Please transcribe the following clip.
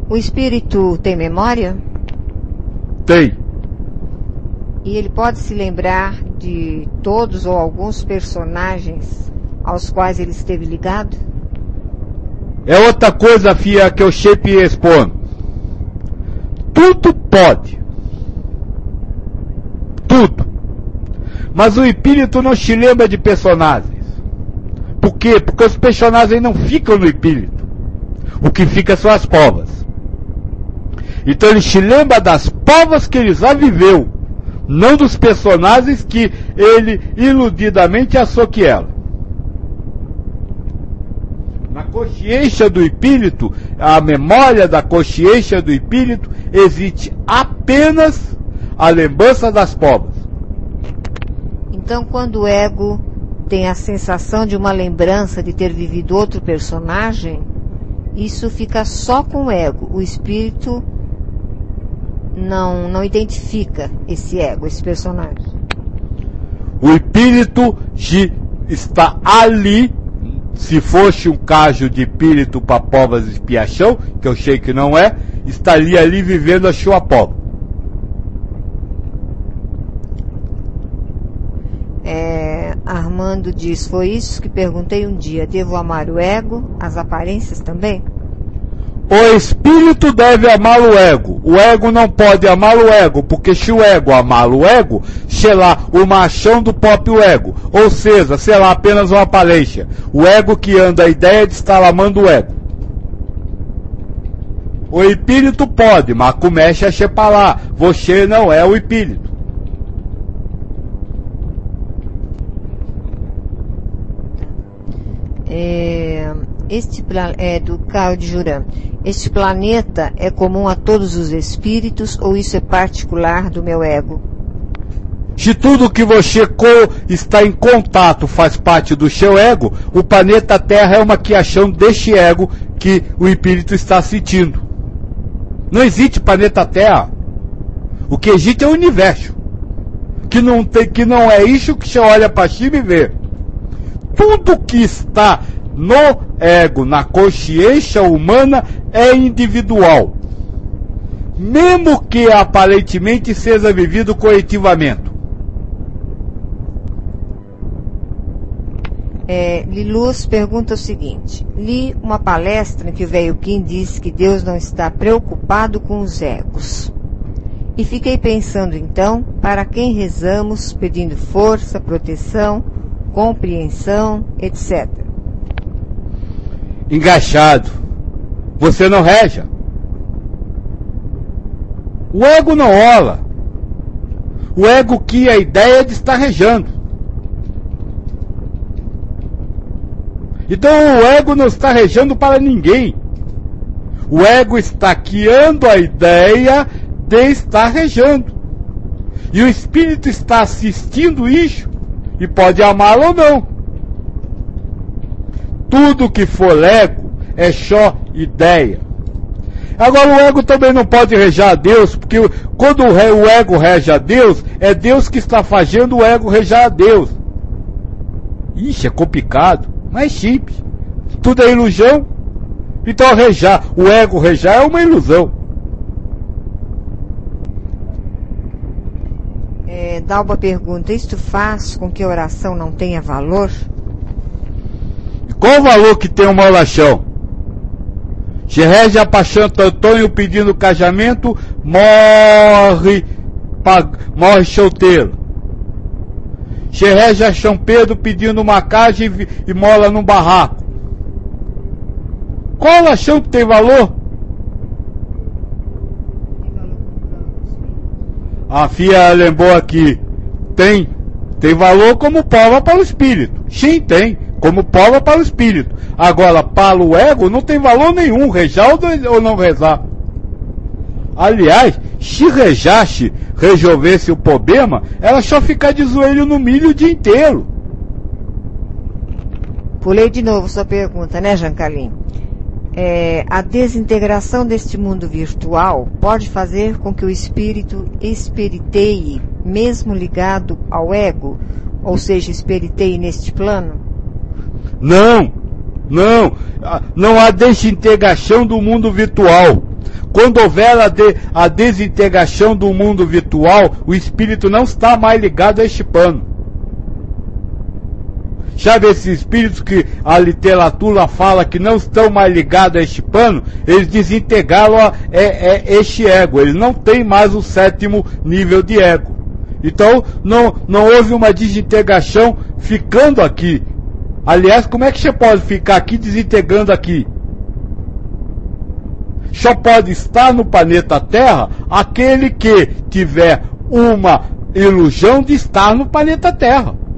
O espírito tem memória? Tem. E ele pode se lembrar de todos ou alguns personagens aos quais ele esteve ligado? É outra coisa, filha, que eu sempre respondo. Tudo pode. Tudo. Mas o espírito não se lembra de personagens. Por quê? Porque os personagens não ficam no espírito. O que fica são as provas. Então ele se lembra das provas que ele já viveu, não dos personagens que ele iludidamente achou que eram. Na consciência do espírito, a memória da consciência do espírito, existe apenas a lembrança das provas. Então, quando o ego tem a sensação de uma lembrança de ter vivido outro personagem, isso fica só com o ego. O espírito não identifica esse ego, esse personagem. O espírito está ali, se fosse um caso de espírito para provas de expiação, que eu sei que não é, estaria ali vivendo a sua prova. Armando diz, foi isso que perguntei um dia, devo amar o ego, as aparências também? O espírito deve amar o ego não pode amar o ego, porque se o ego amar o ego, será uma ação do próprio ego, ou seja, será apenas uma aparência. O ego que anda a ideia de estar amando o ego. O espírito pode, mas comece a separar, você não é o espírito. Do Caio de Juran. Este planeta é comum a todos os espíritos ou isso é particular do meu ego? Se tudo que você está em contato faz parte do seu ego, o planeta Terra é uma criação deste ego que o espírito está sentindo. Não existe planeta Terra. O que existe é o universo. Que não é isso que você olha para cima e vê. Tudo que está no ego, na consciência humana, é individual. Mesmo que aparentemente seja vivido coletivamente. Liluz pergunta o seguinte, li uma palestra em que o velho Kim disse que Deus não está preocupado com os egos. E fiquei pensando então, para quem rezamos pedindo força, proteção, compreensão, etc. Engaixado. Você não reza. O ego não rola. O ego cria a ideia de estar rezando. Então o ego não está rezando para ninguém. O ego está criando a ideia de estar rezando. E o espírito está assistindo isso e pode amá-lo ou não. Tudo que for ego é só ideia. Agora o ego também não pode rezar a Deus, porque quando o ego reza a Deus, é Deus que está fazendo o ego rezar a Deus. Ixi, é complicado, mas é simples. Tudo é ilusão. Então o ego rezar é uma ilusão. Dalba pergunta, isto faz com que a oração não tenha valor? Qual o valor que tem uma oração? Se reza para Santo Antônio pedindo casamento, morre solteiro. Se reza a São Pedro pedindo uma casa e mora num barraco. Qual oração que tem valor? A filha lembrou aqui, tem valor como prova para o espírito. Sim, tem, como prova para o espírito. Agora, para o ego, não tem valor nenhum, rezar ou não rezar. Aliás, se rezasse, resolvesse o problema, era só ficar de joelho no milho o dia inteiro. Pulei de novo sua pergunta, né, Jancalim? A desintegração deste mundo virtual pode fazer com que o espírito esperiteie, mesmo ligado ao ego, ou seja, esperiteie neste plano? Não há desintegração do mundo virtual. Quando houver a desintegração do mundo virtual, o espírito não está mais ligado a este plano. Sabe esses espíritos que a literatura fala que não estão mais ligados a este plano? Eles desintegraram este ego. Eles não têm mais o 7º nível de ego. Então, não houve uma desintegração ficando aqui. Aliás, como é que você pode ficar aqui desintegrando aqui? Só pode estar no planeta Terra aquele que tiver uma ilusão de estar no planeta Terra.